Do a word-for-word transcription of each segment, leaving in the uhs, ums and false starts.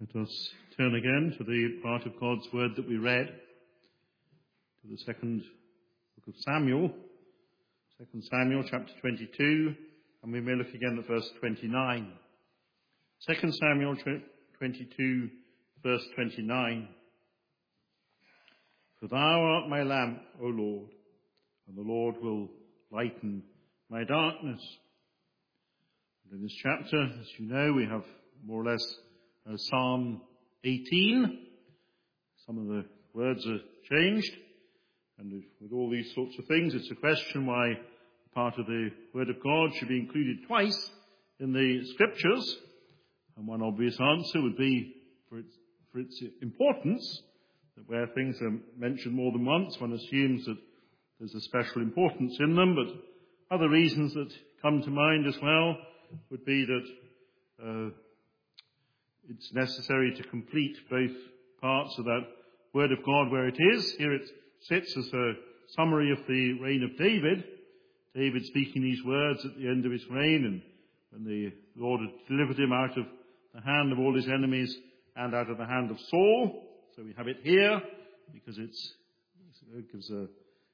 Let us turn again to the part of God's word that we read, to the second book of Samuel, Second Samuel chapter twenty-two, and we may look again at verse twenty-nine. Second Samuel twenty-two, verse twenty-nine. For thou art my lamp, O Lord, and the Lord will lighten my darkness. And in this chapter, as you know, we have more or less uh, Psalm eighteen. Some of the words are changed, and with all these sorts of things, it's a question why part of the Word of God should be included twice in the Scriptures. And one obvious answer would be for its, for its importance, that where things are mentioned more than once, one assumes that there's a special importance in them. But other reasons that come to mind as well would be that uh, it's necessary to complete both parts of that Word of God where it is. Here it sits as a summary of the reign of David. David speaking these words at the end of his reign, and when the Lord had delivered him out of the hand of all his enemies and out of the hand of Saul. So we have it here because it's, it gives a,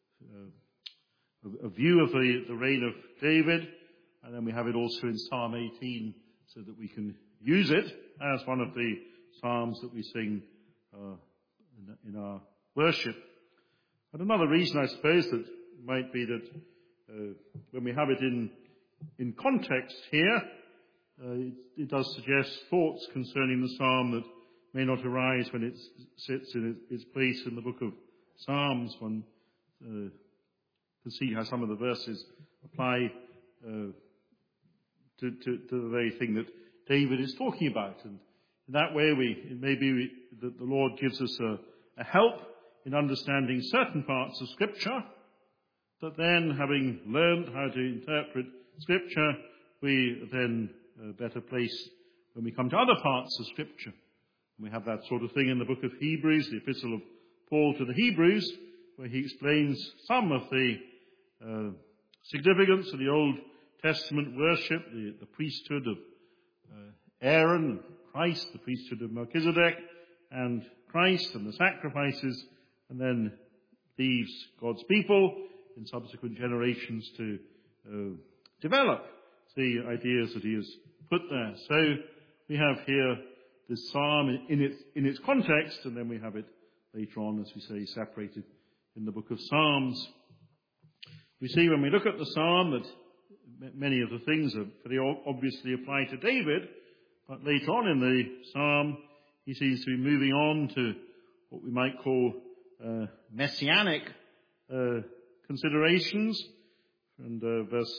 a, a view of the, the reign of David. And then we have it also in Psalm eighteen so that we can use it as one of the psalms that we sing uh, in, in our worship. And another reason, I suppose, that might be that uh, when we have it in in context here, uh, it, it does suggest thoughts concerning the psalm that may not arise when it sits in its place in the book of Psalms. One uh, can see how some of the verses apply uh, to, to, to the very thing that David is talking about. And in that way, we, it may be we, that the Lord gives us a, a help in understanding certain parts of Scripture, that then, having learned how to interpret Scripture, we are then uh, better placed when we come to other parts of Scripture. And we have that sort of thing in the book of Hebrews, the epistle of Paul to the Hebrews, where he explains some of the uh, significance of the Old Testament worship, the, the priesthood of uh, Aaron, Christ, the priesthood of Melchizedek, and Christ and the sacrifices, and then leaves God's people in subsequent generations to uh, develop the ideas that he has put there. So we have here this psalm in, in, its, in its context, and then we have it later on, as we say, separated in the book of Psalms. We see when we look at the psalm that many of the things are pretty obviously apply to David, but later on in the psalm he seems to be moving on to what we might call uh, messianic uh, considerations, and uh, verse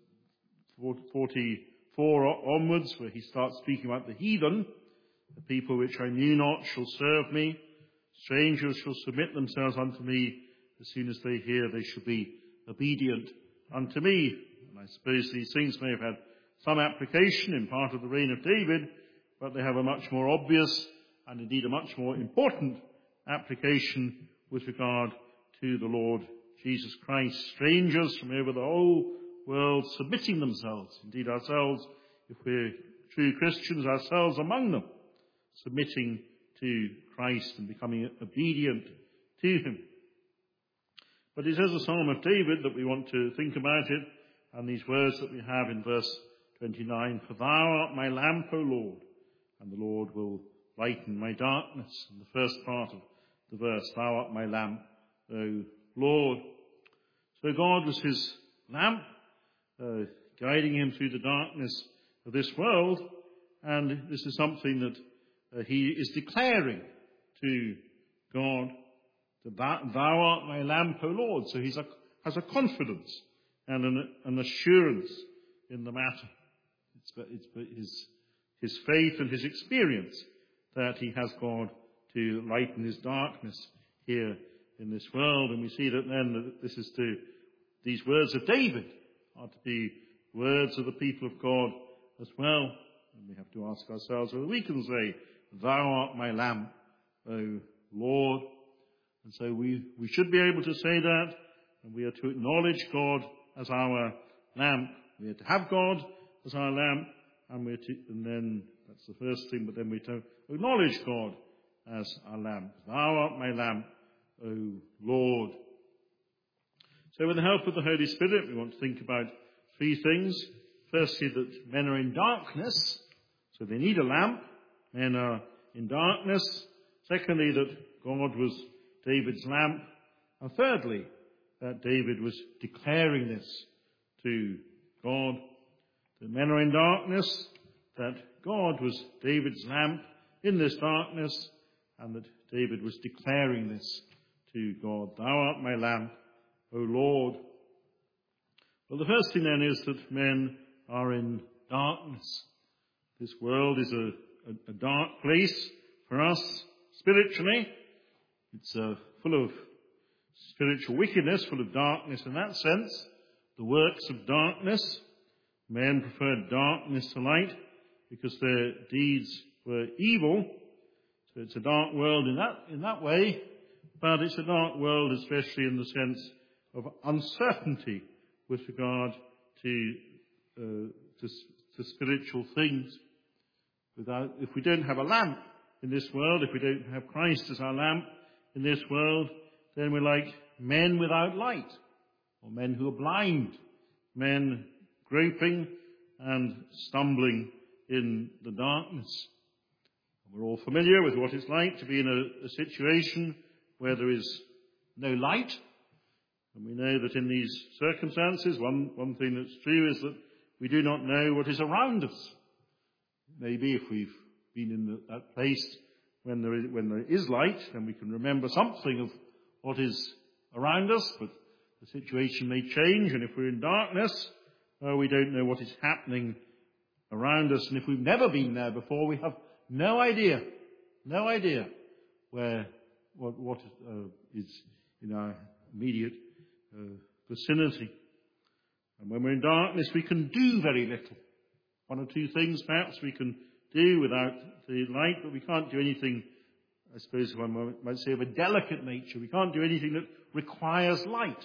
forty-four onwards, where he starts speaking about the heathen. The people which I knew not shall serve me. Strangers shall submit themselves unto me. As soon as they hear, they shall be obedient unto me. And I suppose these things may have had some application in part of the reign of David, but they have a much more obvious and indeed a much more important application with regard to the Lord Jesus Christ. Strangers from over the whole world submitting themselves, indeed ourselves, if we're true Christians, ourselves among them, submitting to Christ and becoming obedient to him. But it is a psalm of David that we want to think about it, and these words that we have in verse twenty-nine, for thou art my lamp, O Lord, and the Lord will lighten my darkness. In the first part of the verse, thou art my lamp, O Lord. So God was his lamp, uh, guiding him through the darkness of this world, and this is something that Uh, he is declaring to God that thou, thou art my lamp, O Lord. So he has a confidence and an, an assurance in the matter. It's, it's his, his faith and his experience that he has God to lighten his darkness here in this world. And we see that then that this is to, these words of David are to be words of the people of God as well. And we have to ask ourselves whether we can say, thou art my lamp, O Lord. And so we, we should be able to say that, and we are to acknowledge God as our lamp. We are to have God as our lamp, and, we're to, and then, that's the first thing, but then we to acknowledge God as our lamp. Thou art my lamp, O Lord. So with the help of the Holy Spirit, we want to think about three things. Firstly, that men are in darkness, so they need a lamp. Men are in darkness. Secondly, that God was David's lamp. And thirdly, that David was declaring this to God. That men are in darkness, that God was David's lamp in this darkness, and that David was declaring this to God. Thou art my lamp, O Lord. Well, the first thing then is that men are in darkness. This world is a, a, a dark place for us spiritually. It's uh, full of spiritual wickedness, full of darkness in that sense. The works of darkness. Men preferred darkness to light because their deeds were evil. So it's a dark world in that, in that way, but it's a dark world especially in the sense of uncertainty with regard to, uh, to, to spiritual things. Without, if we don't have a lamp in this world, if we don't have Christ as our lamp in this world, then we're like men without light, or men who are blind, men groping and stumbling in the darkness. We're all familiar with what it's like to be in a, a situation where there is no light. And we know that in these circumstances, one, one thing that's true is that we do not know what is around us. Maybe if we've been in the, that place when there, is, when there is light, then we can remember something of what is around us, but the situation may change, and if we're in darkness, uh, we don't know what is happening around us. And if we've never been there before, we have no idea, no idea where what, what uh, is in our immediate uh, vicinity. And when we're in darkness, we can do very little. One or two things perhaps we can do without the light, but we can't do anything, I suppose one might say, of a delicate nature. We can't do anything that requires light.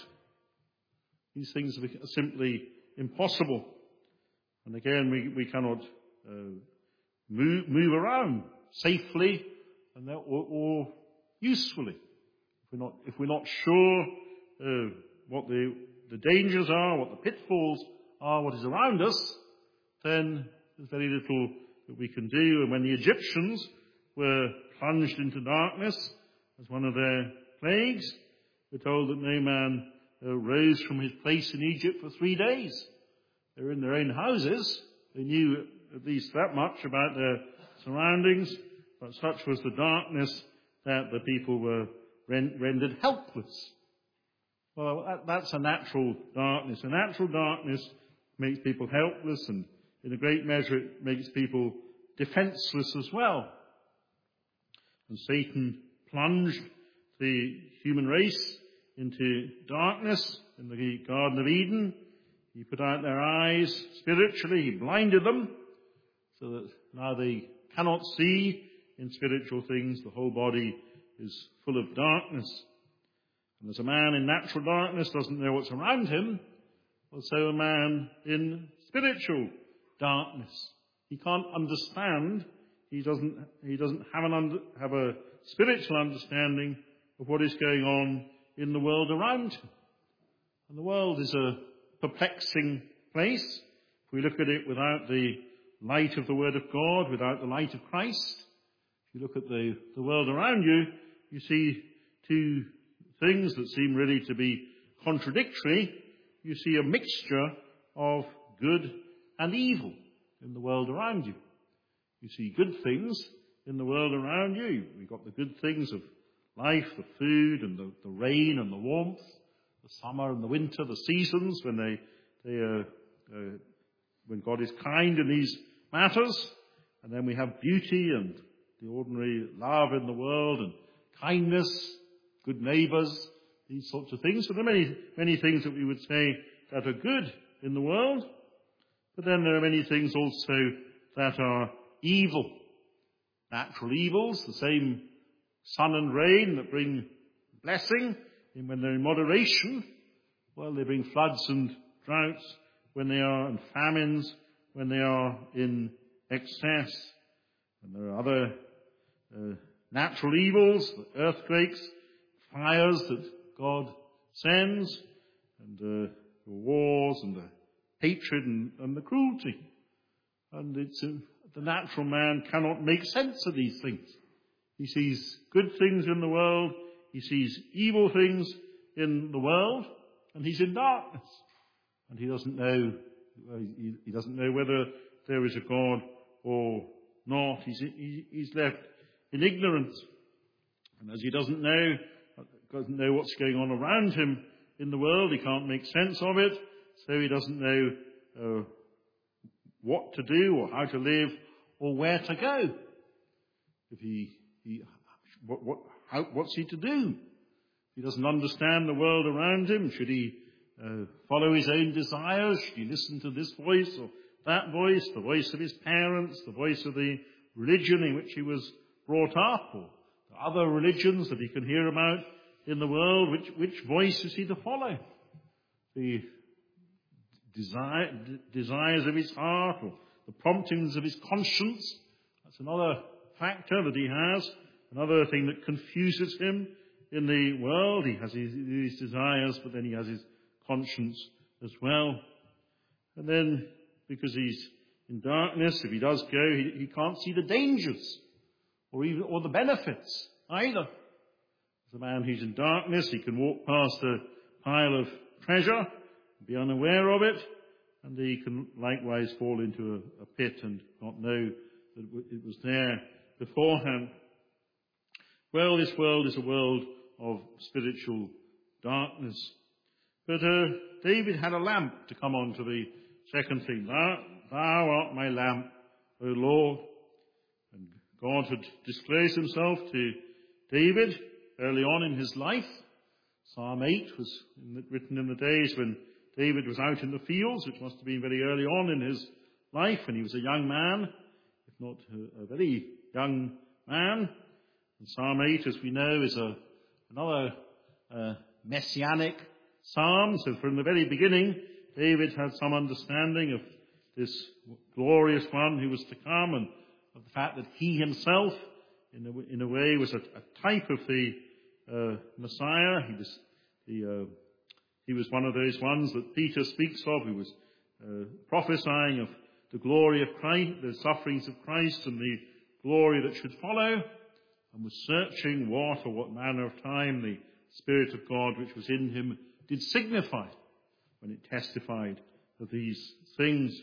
These things are simply impossible. And again, we, we cannot uh, move, move around safely and or, or usefully. If we're not, if we're not sure uh, what the, the dangers are, what the pitfalls are, what is around us, then there's very little that we can do. And when the Egyptians were plunged into darkness as one of their plagues, we're told that no man uh, rose from his place in Egypt for three days. They were in their own houses. They knew at least that much about their surroundings, but such was the darkness that the people were ren- rendered helpless. Well, that, that's a natural darkness. A natural darkness makes people helpless, and in a great measure it makes people defenseless as well. And Satan plunged the human race into darkness in the Garden of Eden. He put out their eyes spiritually. He blinded them so that now they cannot see in spiritual things. The whole body is full of darkness. And as a man in natural darkness doesn't know what's around him, well, so a man in spiritual darkness. He can't understand. He doesn't, he doesn't have, an under, have a spiritual understanding of what is going on in the world around him. And the world is a perplexing place. If we look at it without the light of the Word of God, without the light of Christ, if you look at the, the world around you, you see two things that seem really to be contradictory. You see a mixture of good and evil in the world around you. You see good things in the world around you. We've got the good things of life, the food and the, the rain and the warmth, the summer and the winter, the seasons when they, they uh, uh, when God is kind in these matters. And then we have beauty and the ordinary love in the world and kindness, good neighbours, these sorts of things. So there are many, many things that we would say that are good in the world. But then there are many things also that are evil. Natural evils, the same sun and rain that bring blessing, and when they're in moderation, well, they bring floods and droughts when they are, and famines when they are in excess. And there are other uh, natural evils, the earthquakes, fires that God sends, and uh, the wars and the hatred and, and the cruelty. And it's uh, the natural man cannot make sense of these things. He sees good things in the world, he sees evil things in the world, and he's in darkness. And he doesn't know, he, he doesn't know whether there is a God or not. He's, he, he's left in ignorance. And as he doesn't know, doesn't know what's going on around him in the world, he can't make sense of it, so he doesn't know uh, what to do or how to live or where to go. If he, he what, what, how, what's he to do? He doesn't understand the world around him. Should he uh, follow his own desires? Should he listen to this voice or that voice, the voice of his parents, the voice of the religion in which he was brought up, or the other religions that he can hear about in the world? Which, which voice is he to follow? The desire, desires of his heart, or the promptings of his conscience? That's another factor that he has, another thing that confuses him in the world. He has his, his desires, but then he has his conscience as well. And then, because he's in darkness, if he does go, he, he can't see the dangers or even or the benefits either. As a man who's in darkness, he can walk past a pile of treasure, be unaware of it, and he can likewise fall into a, a pit and not know that it was there beforehand. Well, this world is a world of spiritual darkness. But uh, David had a lamp, to come on to the second thing. Thou, thou art my lamp, O Lord. And God had disclosed himself to David early on in his life. Psalm eight was written in the days when David was out in the fields, which must have been very early on in his life, when he was a young man, if not a, a very young man. And Psalm eight, as we know, is a, another uh, messianic psalm. So from the very beginning, David had some understanding of this glorious one who was to come, and of the fact that he himself, in a, in a way, was a, a type of the uh, Messiah. He was the uh, he was one of those ones that Peter speaks of, who was uh, prophesying of the glory of Christ, the sufferings of Christ, and the glory that should follow, and was searching what or what manner of time the Spirit of God which was in him did signify when it testified of these things.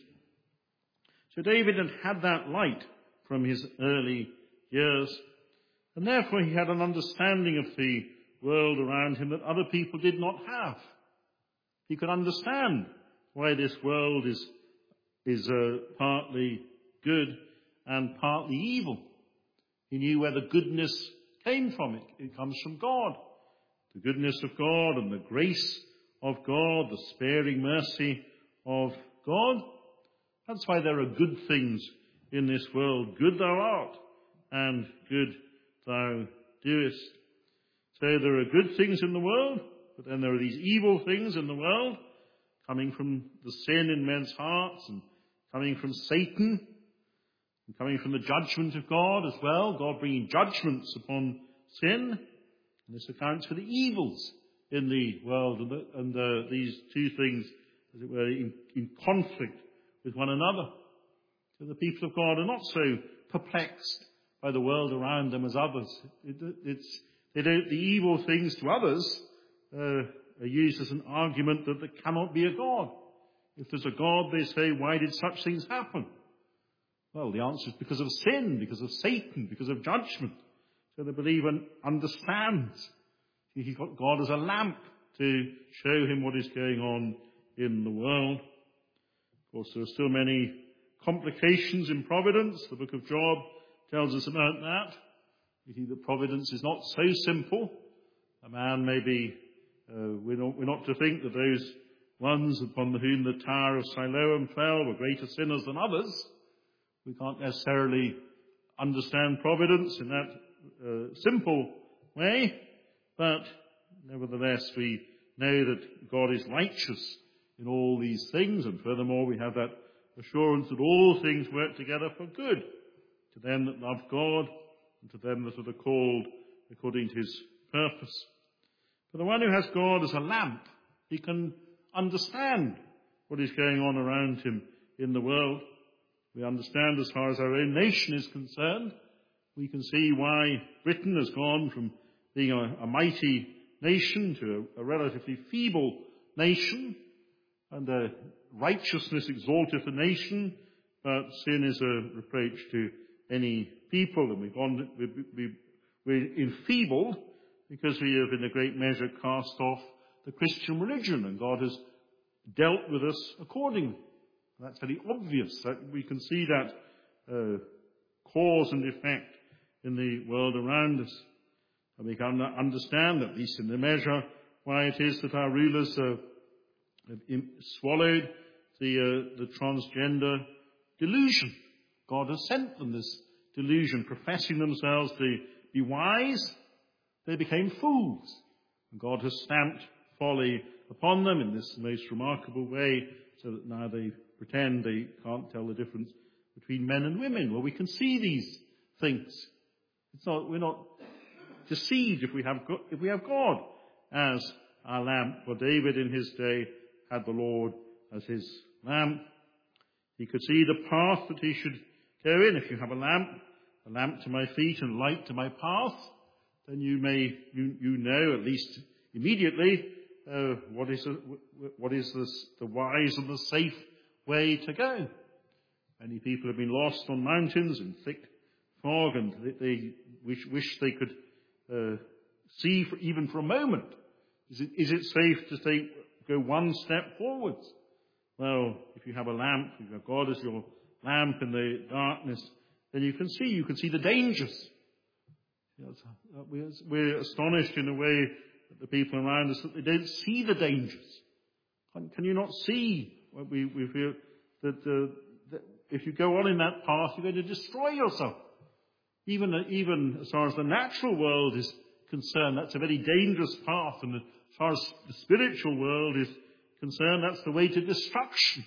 So David had had that light from his early years, and therefore he had an understanding of the world around him that other people did not have. He could understand why this world is, is uh, partly good and partly evil. He knew where the goodness came from. It, it comes from God. The goodness of God and the grace of God, the sparing mercy of God. That's why there are good things in this world. Good thou art, and good thou doest. So there are good things in the world, but then there are these evil things in the world, coming from the sin in men's hearts, and coming from Satan, and coming from the judgment of God as well, God bringing judgments upon sin. And this accounts for the evils in the world, and, the, and uh, these two things, as it were, in, in conflict with one another. So the people of God are not so perplexed by the world around them as others. It, it's, they don't, the evil things to others uh, are used as an argument that there cannot be a God. If there's a God, they say, why did such things happen? Well, the answer is because of sin, because of Satan, because of judgment. So the believer understands. He's got God as a lamp to show him what is going on in the world. Of course, there are still many complications in providence. The book of Job tells us about that. You see that providence is not so simple. A man may be, uh, we're, not, we're not to think that those ones upon whom the tower of Siloam fell were greater sinners than others. We can't necessarily understand providence in that uh, simple way, but nevertheless we know that God is righteous in all these things, and furthermore we have that assurance that all things work together for good to them that love God and to them that are called according to his purpose. For the one who has God as a lamp, he can understand what is going on around him in the world. We understand as far as our own nation is concerned. We can see why Britain has gone from being a, a mighty nation to a, a relatively feeble nation, and uh, righteousness exalteth a nation, but sin is a reproach to any people, and we've gone, we, we, we're enfeebled because we have in a great measure cast off the Christian religion, and God has dealt with us accordingly. That's very obvious. That we can see that uh, cause and effect in the world around us. And we can understand, at least in the measure, why it is that our rulers uh, have swallowed the, uh, the transgender delusion. God has sent them this delusion, professing themselves to be wise. They became fools. And God has stamped folly upon them in this most remarkable way, so that now they pretend they can't tell the difference between men and women. Well, we can see these things. It's not, we're not deceived if we have God, if we have God as our lamp. For David in his day had the Lord as his lamp. He could see the path that he should go in. If you have a lamp, a lamp to my feet and light to my path, then you may you, you know at least immediately uh, what is a, what is this, the wise and the safe way to go. Many people have been lost on mountains in thick fog, and they, they wish, wish they could uh, see for, even for a moment. Is it, is it safe to say, go one step forwards? Well, if you have a lamp, if you have God as your lamp in the darkness, then you can see, you can see the dangers. We're astonished in a way that the people around us, that they don't see the dangers. Can, can you not see? We, we feel that, uh, that if you go on in that path, you're going to destroy yourself. Even, even as far as the natural world is concerned, that's a very dangerous path. And as far as the spiritual world is concerned, that's the way to destruction.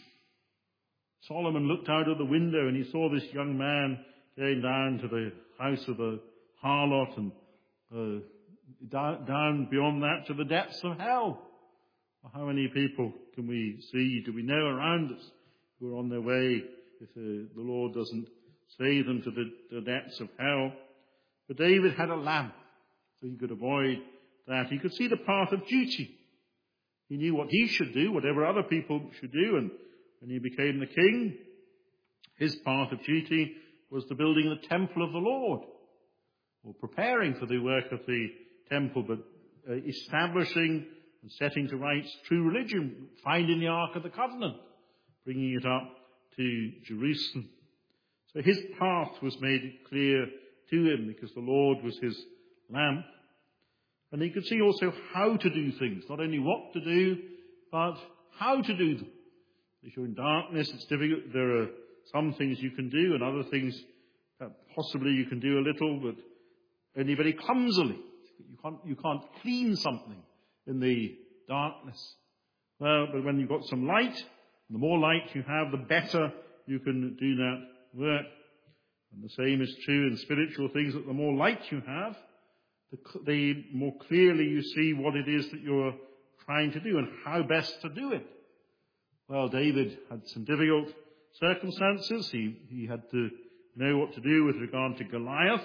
Solomon looked out of the window and he saw this young man going down to the house of the harlot and uh, down, down beyond that to the depths of hell. How many people can we see, do we know around us, who are on their way if uh, the Lord doesn't save them to the, the depths of hell? But David had a lamp, so he could avoid that. He could see the path of duty. He knew what he should do, whatever other people should do, and when he became the king, his path of duty was the building of the temple of the Lord, or preparing for the work of the temple, but uh, establishing and setting to rights true religion, finding the Ark of the Covenant, bringing it up to Jerusalem. So his path was made clear to him because the Lord was his lamp. And he could see also how to do things, not only what to do, but how to do them. If you're in darkness, it's difficult. There are some things you can do and other things that possibly you can do a little, but only very clumsily. You can't, you can't clean something in the darkness. Well, but when you've got some light, the more light you have, the better you can do that work. And the same is true in spiritual things, that the more light you have, the, the more clearly you see what it is that you're trying to do and how best to do it. Well, David had some difficult circumstances. He, he had to know what to do with regard to Goliath.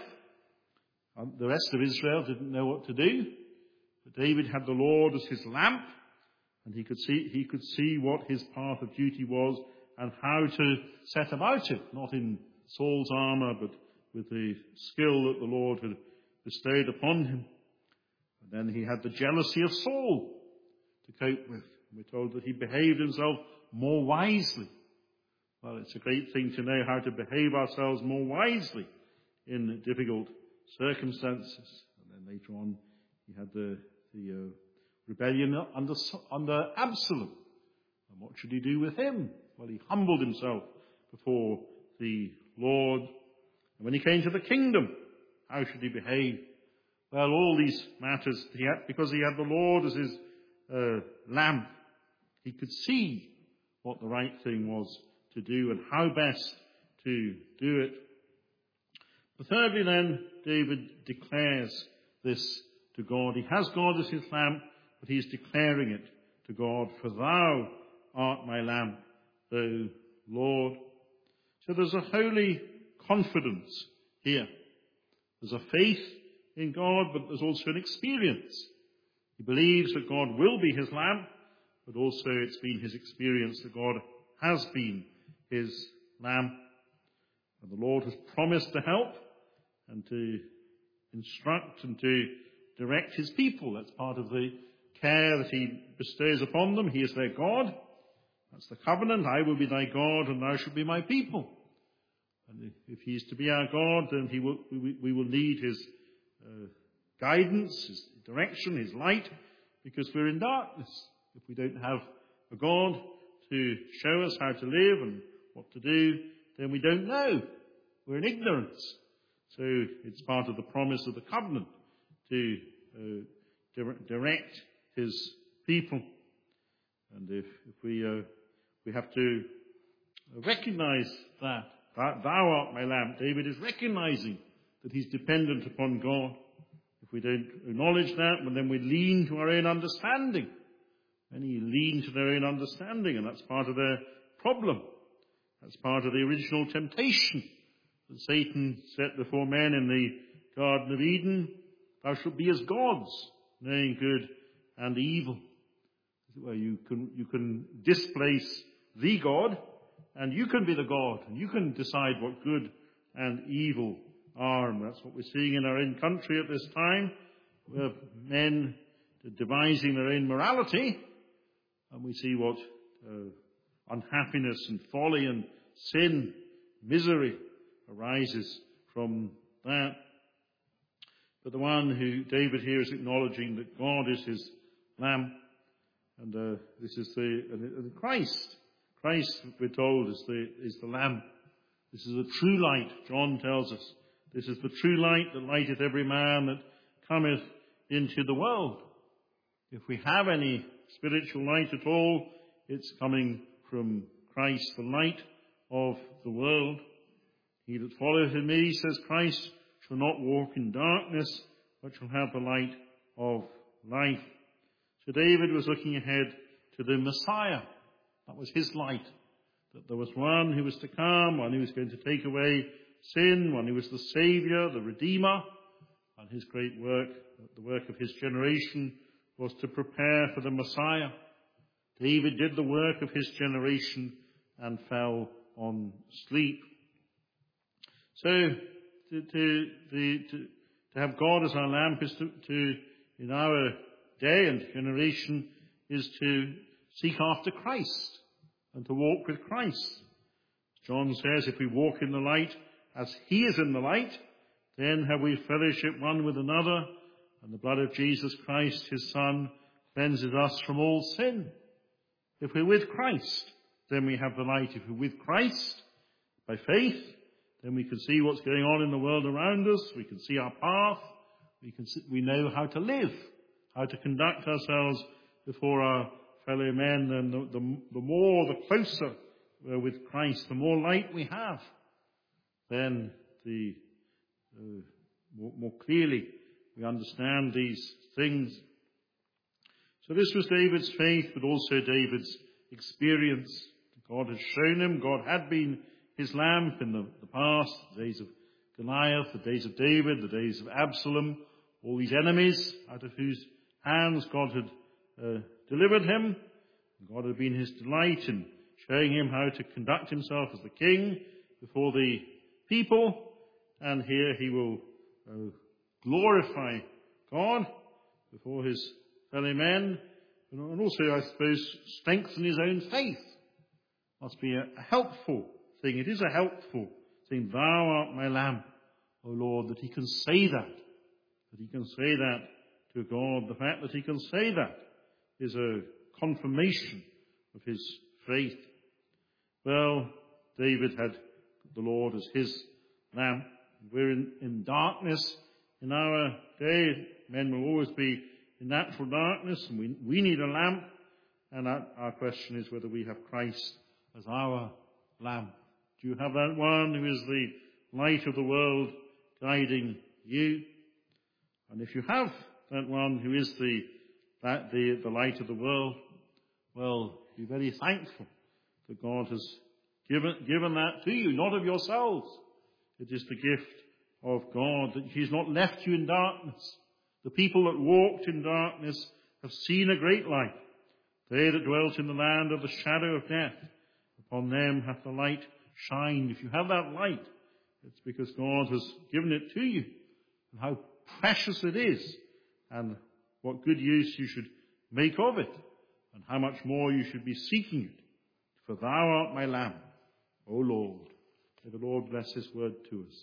And the rest of Israel didn't know what to do. But David had the Lord as his lamp, and he could see, he could see what his path of duty was and how to set about it, not in Saul's armour, but with the skill that the Lord had bestowed upon him. And then he had the jealousy of Saul to cope with. We're told that he behaved himself more wisely. Well, it's a great thing to know how to behave ourselves more wisely in difficult circumstances. And then later on, he had the, the uh, rebellion under, under Absalom. And what should he do with him? Well, he humbled himself before the Lord. And when he came to the kingdom, how should he behave? Well, all these matters, he had, because he had the Lord as his uh, lamp, he could see what the right thing was to do and how best to do it. But thirdly then, David declares this to God. He has God as his lamp, but he is declaring it to God. For thou art my lamp, O Lord. So there's a holy confidence here. There's a faith in God, but there's also an experience. He believes that God will be his lamp, but also it's been his experience that God has been his lamp. And the Lord has promised to help and to instruct and to direct his people. That's part of the care that he bestows upon them. He is their God. That's the covenant. I will be thy God, and thou shalt be my people. And if he is to be our God, then he will, we, we will need his uh, guidance, his direction, his light, because we're in darkness. If we don't have a God to show us how to live and what to do, then we don't know. We're in ignorance. So it's part of the promise of the covenant to uh, direct his people. And if, if we uh, we have to recognize that, that thou art my lamp. David is recognizing that he's dependent upon God. If we don't acknowledge that, well, then we lean to our own understanding. Many lean to their own understanding, and that's part of their problem. That's part of the original temptation that Satan set before men in the Garden of Eden. Thou shalt be as gods, knowing good and evil. Well, you can, you can displace the God, and you can be the God, and you can decide what good and evil are. And that's what we're seeing in our own country at this time, where men are devising their own morality, and we see what uh, unhappiness and folly and sin, misery arises from that. But the one who David here is acknowledging that God is his lamp, and uh, this is the and Christ. Christ, we're told, is the is the lamp. This is the true light. John tells us this is the true light that lighteth every man that cometh into the world. If we have any spiritual light at all, it's coming from Christ, the light of the world. He that followeth in me, says Christ, shall not walk in darkness, but shall have the light of life. So David was looking ahead to the Messiah. That was his light. That there was one who was to come, one who was going to take away sin, one who was the Saviour, the Redeemer. And his great work, the work of his generation, was to prepare for the Messiah. David did the work of his generation and fell on sleep. So to, to, the, to, to have God as our lamp is to, to, in our day and generation, is to seek after Christ and to walk with Christ. John says, if we walk in the light as he is in the light, then have we fellowship one with another, and the blood of Jesus Christ, his Son, cleanses us from all sin. If we're with Christ, then we have the light. If we're with Christ by faith, then we can see what's going on in the world around us. We can see our path. We can see, we know how to live, how to conduct ourselves before our fellow men. And the, the, the more, the closer we're with Christ, the more light we have, then the uh, more, more clearly we understand these things. So this was David's faith, but also David's experience. God had shown him, God had been his lamp in the, the past, the days of Goliath, the days of David, the days of Absalom, all these enemies out of whose hands God had uh, delivered him. God had been his delight in showing him how to conduct himself as the king before the people. And here he will uh, glorify God before his fellow men, and also, I suppose, strengthen his own faith. Must be a, a helpful thing. It is a helpful thing. Thou art my lamp, O Lord, that he can say that. That he can say that to God. The fact that he can say that is a confirmation of his faith. Well, David had the Lord as his lamp. We're in, in darkness in our day. Men will always be in natural darkness, and we, we need a lamp. And our, our question is whether we have Christ as our lamp? Do you have that one who is the light of the world guiding you? And if you have that one who is the, that, the, the light of the world, well, be very thankful that God has given, given that to you, not of yourselves. It is the gift of God, that He's not left you in darkness. The people that walked in darkness have seen a great light. They that dwelt in the land of the shadow of death, upon them hath the light shined. If you have that light, it's because God has given it to you. And how precious it is, and what good use you should make of it, and how much more you should be seeking it. For thou art my lamp, O Lord. May the Lord bless His word to us.